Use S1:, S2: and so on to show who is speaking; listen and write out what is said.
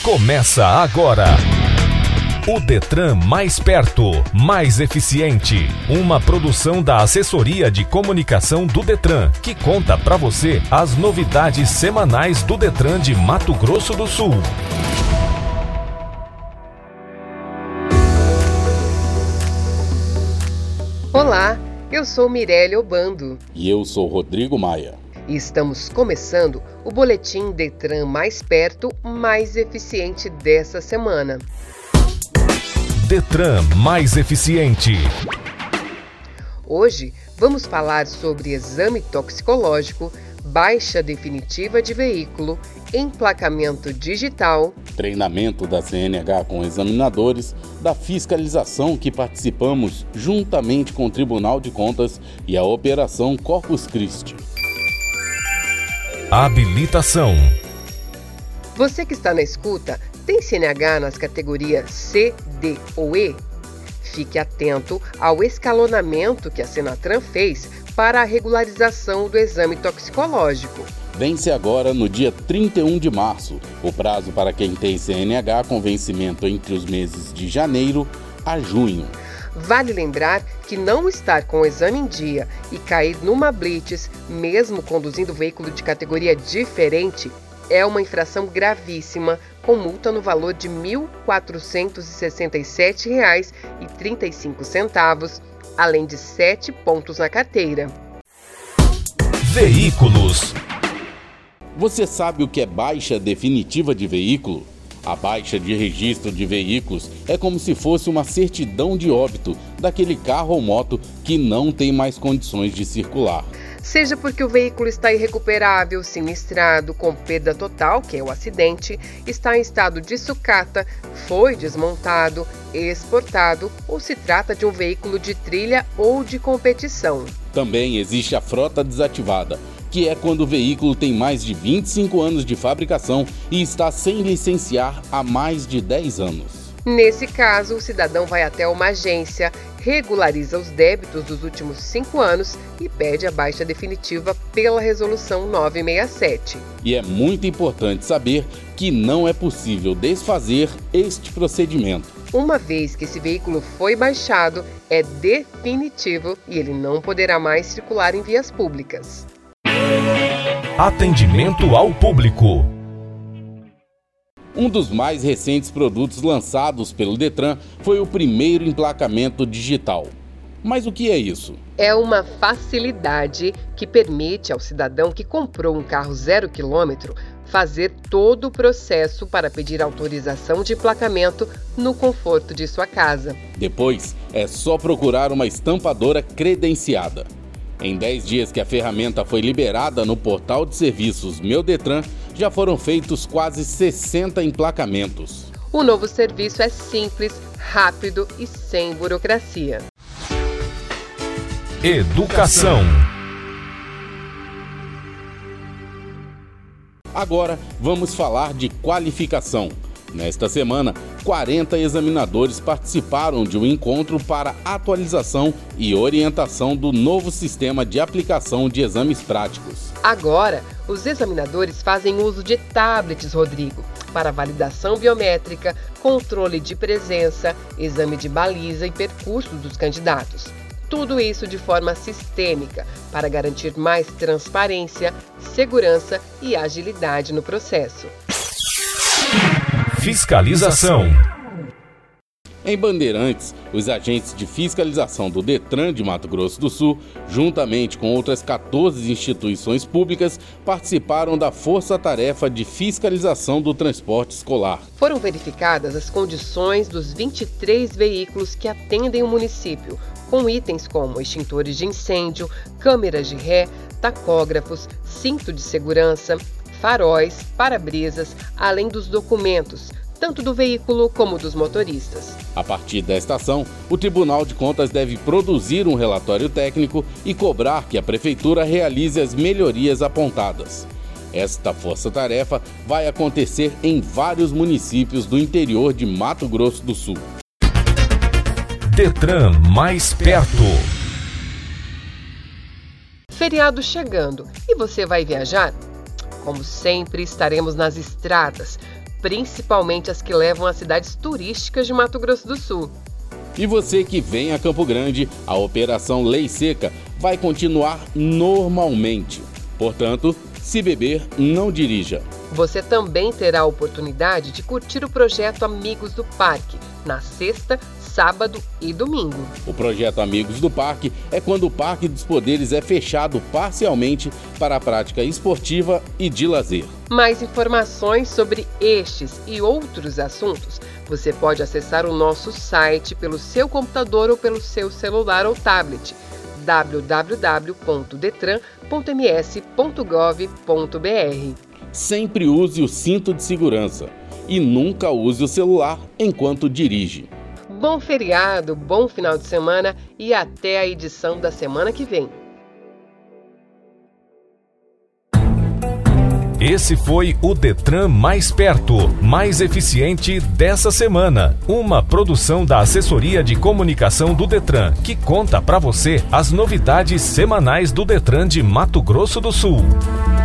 S1: Começa agora. O Detran mais perto, mais eficiente. Uma produção da Assessoria de Comunicação do Detran, que conta para você as novidades semanais do Detran de Mato Grosso do Sul.
S2: Olá, eu sou Mirelle Obando.
S3: E eu sou Rodrigo Maia.
S2: E estamos começando o Boletim Detran mais perto, mais eficiente dessa semana.
S1: Detran mais eficiente.
S2: Hoje vamos falar sobre exame toxicológico, baixa definitiva de veículo, emplacamento digital,
S3: treinamento da CNH com examinadores, da fiscalização que participamos juntamente com o Tribunal de Contas e a Operação Corpus Christi.
S1: Habilitação.
S2: Você que está na escuta, tem CNH nas categorias C, D ou E? Fique atento ao escalonamento que a Senatran fez para a regularização do exame toxicológico.
S3: Vence agora no dia 31 de março, o prazo para quem tem CNH com vencimento entre os meses de janeiro a junho.
S2: Vale lembrar que não estar com o exame em dia e cair numa blitz, mesmo conduzindo veículo de categoria diferente, é uma infração gravíssima, com multa no valor de R$ 1.467,35, além de 7 pontos na carteira.
S1: Veículos.
S3: Você sabe o que é baixa definitiva de veículo? A baixa de registro de veículos é como se fosse uma certidão de óbito daquele carro ou moto que não tem mais condições de circular.
S2: Seja porque o veículo está irrecuperável, sinistrado, com perda total, que é o acidente, está em estado de sucata, foi desmontado, exportado ou se trata de um veículo de trilha ou de competição.
S3: Também existe a frota desativada, que é quando o veículo tem mais de 25 anos de fabricação e está sem licenciar há mais de 10 anos.
S2: Nesse caso, o cidadão vai até uma agência, regulariza os débitos dos últimos 5 anos e pede a baixa definitiva pela Resolução 967.
S3: E é muito importante saber que não é possível desfazer este procedimento.
S2: Uma vez que esse veículo foi baixado, é definitivo e ele não poderá mais circular em vias públicas.
S1: Atendimento ao público.
S3: Um dos mais recentes produtos lançados pelo Detran foi o primeiro emplacamento digital. Mas o que é isso?
S2: É uma facilidade que permite ao cidadão que comprou um carro 0 km fazer todo o processo para pedir autorização de emplacamento no conforto de sua casa.
S3: Depois, é só procurar uma estampadora credenciada. Em 10 dias que a ferramenta foi liberada no portal de serviços Meu Detran, já foram feitos quase 60 emplacamentos.
S2: O novo serviço é simples, rápido e sem burocracia.
S1: Educação.
S3: Agora vamos falar de qualificação. Nesta semana, 40 examinadores participaram de um encontro para atualização e orientação do novo sistema de aplicação de exames práticos.
S2: Agora, os examinadores fazem uso de tablets, Rodrigo, para validação biométrica, controle de presença, exame de baliza e percurso dos candidatos. Tudo isso de forma sistêmica, para garantir mais transparência, segurança e agilidade no processo.
S1: Fiscalização.
S3: Em Bandeirantes, os agentes de fiscalização do Detran de Mato Grosso do Sul, juntamente com outras 14 instituições públicas, participaram da Força-Tarefa de Fiscalização do Transporte Escolar.
S2: Foram verificadas as condições dos 23 veículos que atendem o município, com itens como extintores de incêndio, câmeras de ré, tacógrafos, cinto de segurança, faróis, para-brisas, além dos documentos, tanto do veículo como dos motoristas.
S3: A partir desta ação, o Tribunal de Contas deve produzir um relatório técnico e cobrar que a Prefeitura realize as melhorias apontadas. Esta força-tarefa vai acontecer em vários municípios do interior de Mato Grosso do Sul.
S1: Detran mais perto.
S2: Feriado chegando e você vai viajar? Como sempre, estaremos nas estradas. principalmente as que levam às cidades turísticas de Mato Grosso do Sul.
S3: E você que vem a Campo Grande, a Operação Lei Seca vai continuar normalmente. Portanto, se beber, não dirija.
S2: Você também terá a oportunidade de curtir o projeto Amigos do Parque, na sexta, sábado e domingo.
S3: O projeto Amigos do Parque é quando o Parque dos Poderes é fechado parcialmente para a prática esportiva e de lazer.
S2: Mais informações sobre estes e outros assuntos, você pode acessar o nosso site pelo seu computador ou pelo seu celular ou tablet, www.detran.ms.gov.br.
S3: Sempre use o cinto de segurança e nunca use o celular enquanto dirige.
S2: Bom feriado, bom final de semana e até a edição da semana que vem.
S1: Esse foi o Detran Mais Perto, mais eficiente dessa semana. Uma produção da Assessoria de Comunicação do Detran, que conta para você as novidades semanais do Detran de Mato Grosso do Sul.